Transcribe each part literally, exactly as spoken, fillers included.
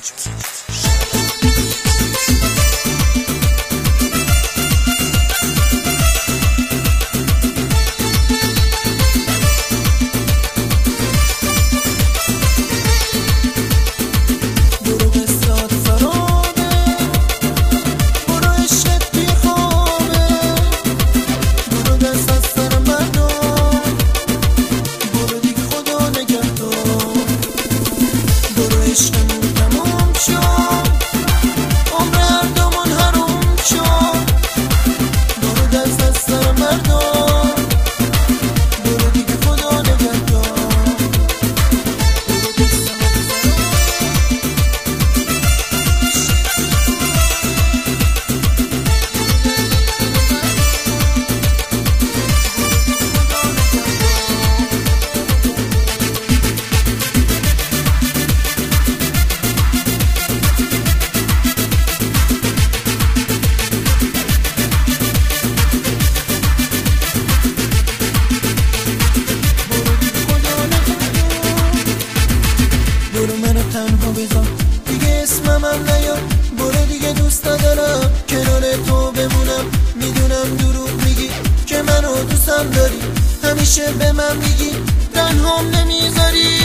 تنها بذار دیگه اسمم هم نیار، برو دیگه دوست ندارم کنار تو بمونم. میدونم دروغ میگی که منو دوستم داری، همیشه به من میگی تنهام نمیذاری.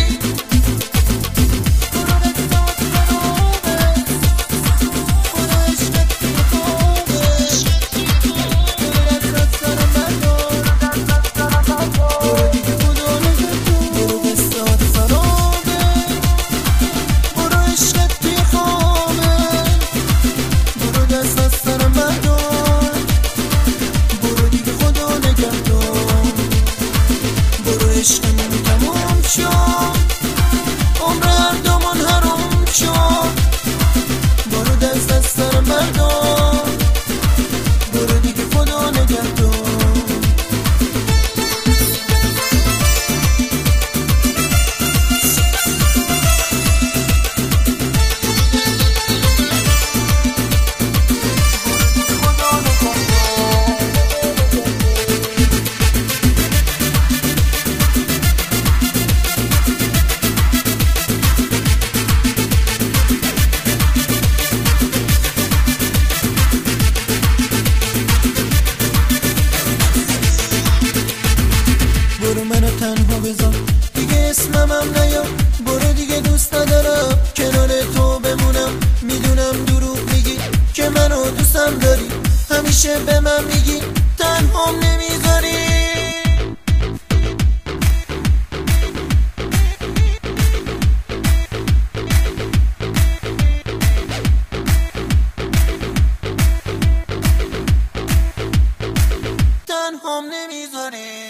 عشقمون تمام شد، عمر هر دومون حروم شد. برو دست از سرم بردار، برو دیگه خدا نگهدار. برو منو تنها بذار دیگه اسمم هم نیار، برو دیگه دوست ندارم کنار تو بمونم. میدونم دروغ میگی که منو دوستم داری، همیشه به من میگی تنهام نمیذاری. تنهام نمیذاری.